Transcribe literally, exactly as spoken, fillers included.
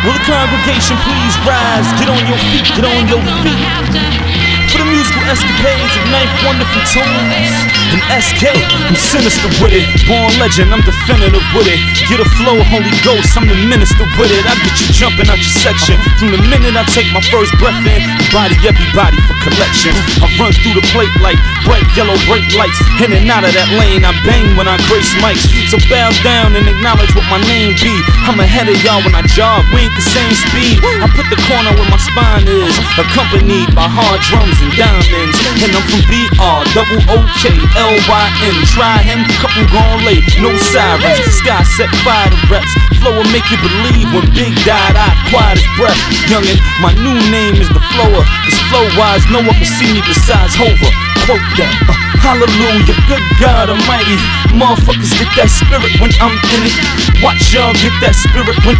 Will the congregation please rise? Get on your feet, get on your feet. For the musical escapades of ninth wonderful tunes. And S K, I'm sinister with it. Born legend, I'm definitive with it. Get a flow, Holy Ghost, I'm the minister with it. I get you jumping out your section. From the minute I take my first breath in, body everybody for collection. I run through the plate like bright yellow brake lights. In and out of that lane, I bang when I grace mics. So bow down and acknowledge what my name be. I'm ahead of y'all when I jog, we ain't the same speed. I put the corner where my spine is, accompanied by hard drums and diamonds. And I'm from B R, double O K, L Y N. Try him, couple gone late, no sirens. Sky set fire to reps. Flow will make you believe when Big died, I quiet his breath. Youngin', my new name is the Flower. Cause flow wise, no one can see me besides Hova. Quote that, uh, hallelujah, good God Almighty. Motherfuckers get that spirit when I'm in it. Watch y'all get that spirit when